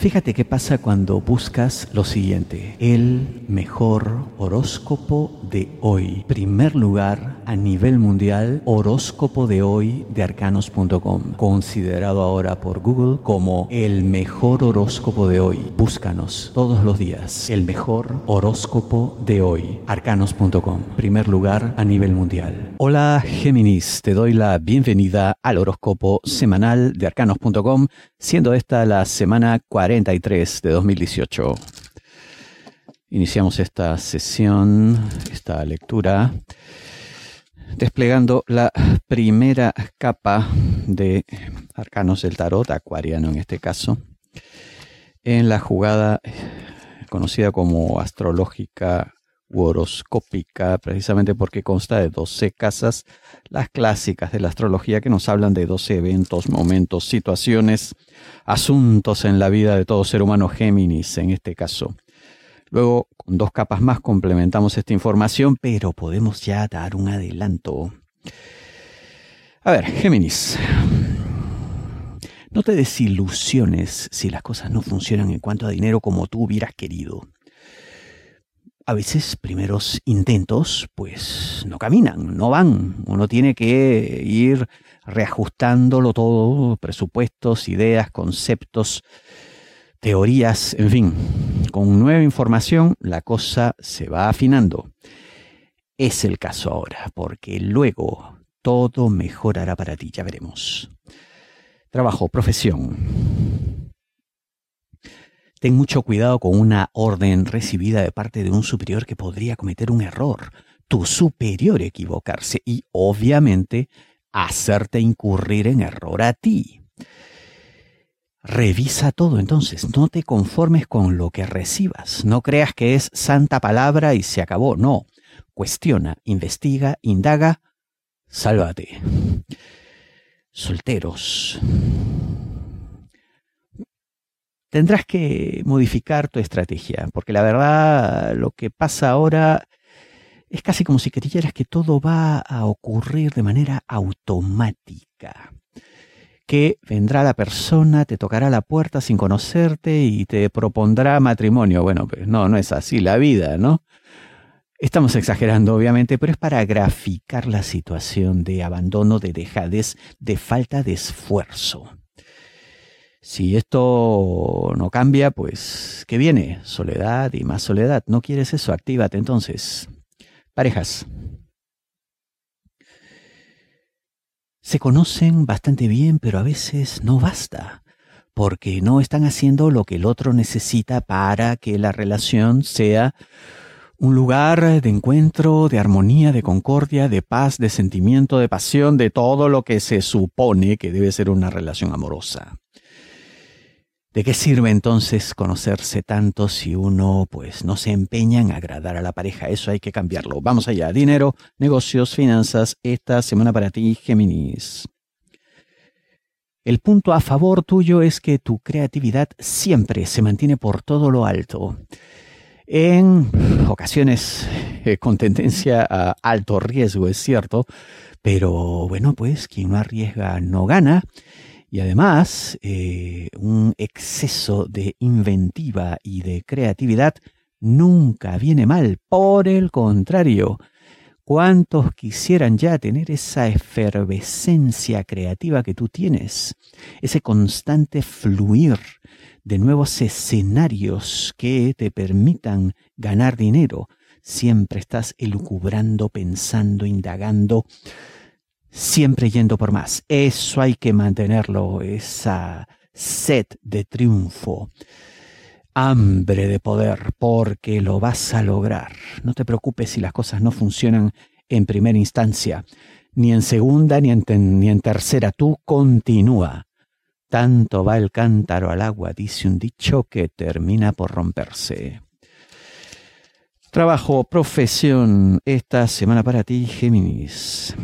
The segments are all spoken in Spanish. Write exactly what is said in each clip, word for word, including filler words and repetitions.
Fíjate qué pasa cuando buscas lo siguiente: el mejor horóscopo de hoy. Primer lugar a nivel mundial, horóscopo de hoy de arcanos punto com. Considerado ahora por Google como el mejor horóscopo de hoy. Búscanos todos los días. El mejor horóscopo de hoy. arcanos punto com. Primer lugar a nivel mundial. Hola Géminis, te doy la bienvenida al horóscopo semanal de arcanos punto com, siendo esta la semana cuarenta y tres de dos mil dieciocho. Iniciamos esta sesión, esta lectura, desplegando la primera capa de arcanos del tarot, acuariano en este caso, en la jugada conocida como astrológica u horoscópica, precisamente porque consta de doce casas, las clásicas de la astrología, que nos hablan de doce eventos, momentos, situaciones, asuntos en la vida de todo ser humano, Géminis en este caso. Luego, con dos capas más complementamos esta información, pero podemos ya dar un adelanto. A ver, Géminis, no te desilusiones si las cosas no funcionan en cuanto a dinero como tú hubieras querido. A veces primeros intentos pues no caminan, no van. Uno tiene que ir reajustándolo todo, presupuestos, ideas, conceptos, teorías, en fin. Con nueva información la cosa se va afinando. Es el caso ahora, porque luego todo mejorará para ti, ya veremos. Trabajo, profesión. Ten mucho cuidado con una orden recibida de parte de un superior que podría cometer un error. Tu superior equivocarse y, obviamente, hacerte incurrir en error a ti. Revisa todo, entonces. No te conformes con lo que recibas. No creas que es santa palabra y se acabó. No. Cuestiona, investiga, indaga. Sálvate. Solteros. Tendrás que modificar tu estrategia, porque la verdad lo que pasa ahora es casi como si creyeras que todo va a ocurrir de manera automática. Que vendrá la persona, te tocará la puerta sin conocerte y te propondrá matrimonio. Bueno, pues no, no es así la vida, ¿no? Estamos exagerando, obviamente, pero es para graficar la situación de abandono, de dejadez, de falta de esfuerzo. Si esto no cambia, pues, ¿qué viene? Soledad y más soledad. ¿No quieres eso? Actívate entonces. Parejas. Se conocen bastante bien, pero a veces no basta, porque no están haciendo lo que el otro necesita para que la relación sea un lugar de encuentro, de armonía, de concordia, de paz, de sentimiento, de pasión, de todo lo que se supone que debe ser una relación amorosa. ¿De qué sirve entonces conocerse tanto si uno pues no se empeña en agradar a la pareja? Eso hay que cambiarlo. Vamos allá. Dinero, negocios, finanzas. Esta semana para ti, Géminis. El punto a favor tuyo es que tu creatividad siempre se mantiene por todo lo alto. En ocasiones eh, con tendencia a alto riesgo, es cierto, pero bueno, pues quien no arriesga no gana. Y además, eh, un exceso de inventiva y de creatividad nunca viene mal. Por el contrario, ¿cuántos quisieran ya tener esa efervescencia creativa que tú tienes? Ese constante fluir de nuevos escenarios que te permitan ganar dinero. Siempre estás elucubrando, pensando, indagando, siempre yendo por más. Eso hay que mantenerlo, esa sed de triunfo, hambre de poder, porque lo vas a lograr. No te preocupes si las cosas no funcionan en primera instancia, ni en segunda, ni en, ten, ni en tercera. Tú continúa. Tanto va el cántaro al agua, dice un dicho, que termina por romperse. Trabajo, profesión, esta semana para ti, Géminis.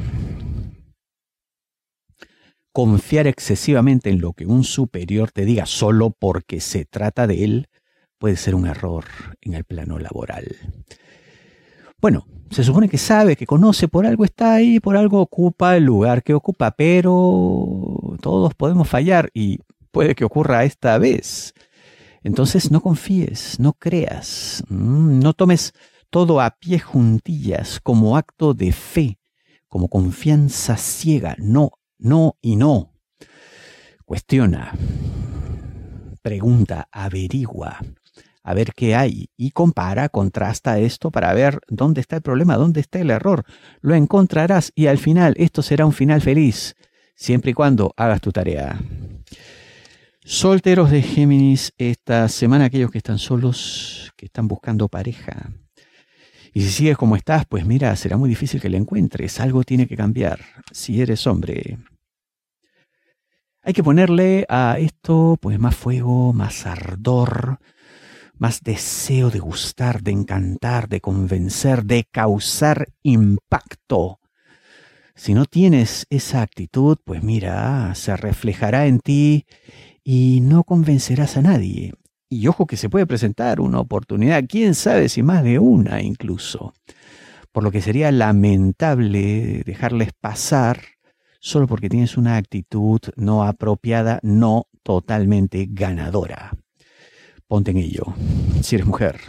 Confiar excesivamente en lo que un superior te diga solo porque se trata de él puede ser un error en el plano laboral. Bueno, se supone que sabe, que conoce, por algo está ahí, por algo ocupa el lugar que ocupa, pero todos podemos fallar y puede que ocurra esta vez. Entonces no confíes, no creas, no tomes todo a pie juntillas como acto de fe, como confianza ciega. No, no y no. Cuestiona, pregunta, averigua, a ver qué hay y compara, contrasta esto para ver dónde está el problema, dónde está el error. Lo encontrarás y al final esto será un final feliz, siempre y cuando hagas tu tarea. Solteros de Géminis, esta semana aquellos que están solos, que están buscando pareja. Y si sigues como estás, pues mira, será muy difícil que la encuentres. Algo tiene que cambiar si eres hombre. Hay que ponerle a esto pues más fuego, más ardor, más deseo de gustar, de encantar, de convencer, de causar impacto. Si no tienes esa actitud, pues mira, se reflejará en ti y no convencerás a nadie. Y ojo que se puede presentar una oportunidad, quién sabe si más de una incluso. Por lo que sería lamentable dejarles pasar solo porque tienes una actitud no apropiada, no totalmente ganadora. Ponte en ello, si eres mujer.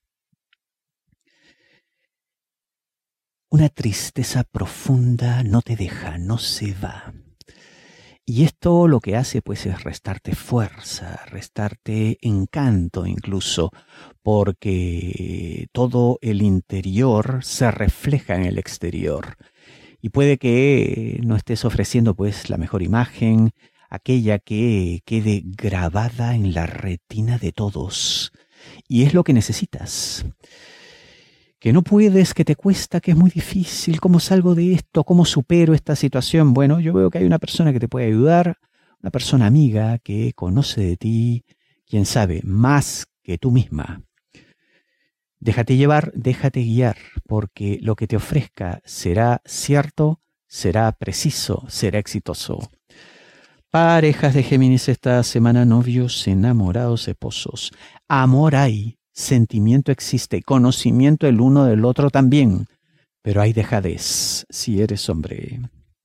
Una tristeza profunda no te deja, no se va. Y esto lo que hace pues es restarte fuerza, restarte encanto incluso, porque todo el interior se refleja en el exterior. Y puede que no estés ofreciendo pues la mejor imagen, aquella que quede grabada en la retina de todos. Y es lo que necesitas. Que no puedes, que te cuesta, que es muy difícil, ¿cómo salgo de esto? ¿Cómo supero esta situación? Bueno, yo veo que hay una persona que te puede ayudar, una persona amiga que conoce de ti, quién sabe, más que tú misma. Déjate llevar, déjate guiar, porque lo que te ofrezca será cierto, será preciso, será exitoso. Parejas de Géminis esta semana, novios, enamorados, esposos. Amor hay. Sentimiento existe, conocimiento el uno del otro también, pero hay dejadez si eres hombre.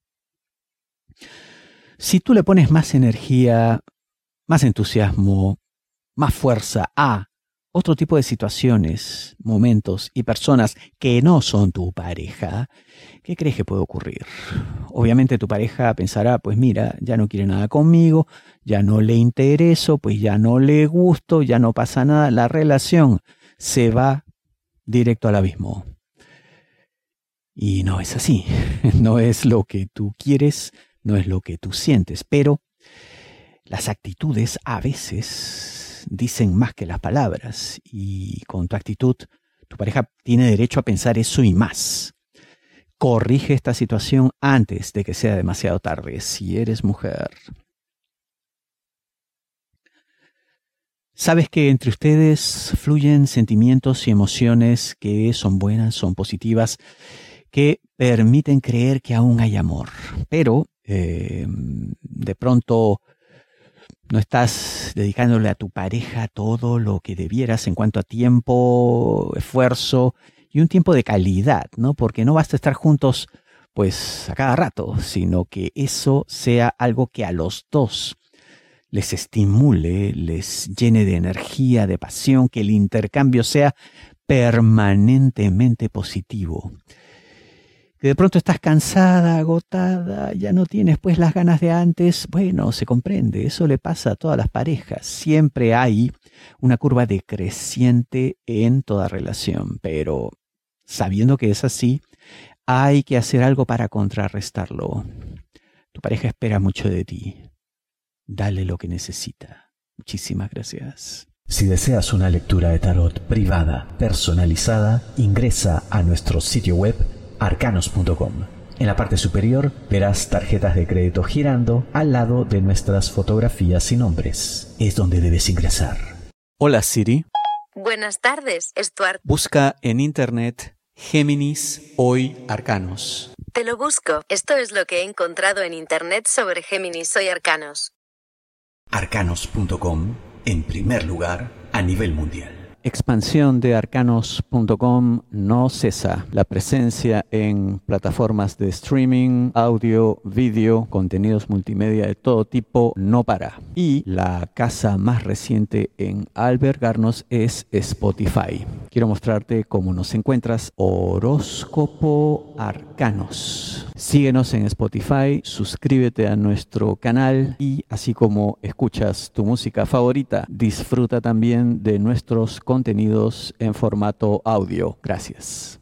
Si tú le pones más energía, más entusiasmo, más fuerza a otro tipo de situaciones, momentos y personas que no son tu pareja, ¿qué crees que puede ocurrir? Obviamente tu pareja pensará, pues mira, ya no quiere nada conmigo, ya no le intereso, pues ya no le gusto, ya no pasa nada, la relación se va directo al abismo. Y no es así, no es lo que tú quieres, no es lo que tú sientes, pero las actitudes a veces dicen más que las palabras y con tu actitud tu pareja tiene derecho a pensar eso y más. Corrige esta situación antes de que sea demasiado tarde si eres mujer. Sabes que entre ustedes fluyen sentimientos y emociones que son buenas, son positivas, que permiten creer que aún hay amor, pero eh, de pronto no estás dedicándole a tu pareja todo lo que debieras en cuanto a tiempo, esfuerzo y un tiempo de calidad, ¿no? Porque no basta estar juntos pues a cada rato, sino que eso sea algo que a los dos les estimule, les llene de energía, de pasión, que el intercambio sea permanentemente positivo. Que de pronto estás cansada, agotada, ya no tienes pues las ganas de antes, bueno, se comprende, eso le pasa a todas las parejas. Siempre hay una curva decreciente en toda relación, pero sabiendo que es así, hay que hacer algo para contrarrestarlo. Tu pareja espera mucho de ti. Dale lo que necesita. Muchísimas gracias. Si deseas una lectura de tarot privada, personalizada, ingresa a nuestro sitio web arcanos punto com. En la parte superior verás tarjetas de crédito girando al lado de nuestras fotografías y nombres. Es donde debes ingresar. Hola Siri. Buenas tardes, Stuart. Busca en internet Géminis Hoy Arcanos. Te lo busco. Esto es lo que he encontrado en internet sobre Géminis Hoy Arcanos. arcanos punto com, en primer lugar a nivel mundial. expansión de arcanos punto com no cesa. La presencia en plataformas de streaming, audio, vídeo, contenidos multimedia de todo tipo no para. Y la casa más reciente en albergarnos es Spotify. Quiero mostrarte cómo nos encuentras. Horóscopo Arcanos. Síguenos en Spotify, suscríbete a nuestro canal y así como escuchas tu música favorita, disfruta también de nuestros contenidos en formato audio. Gracias.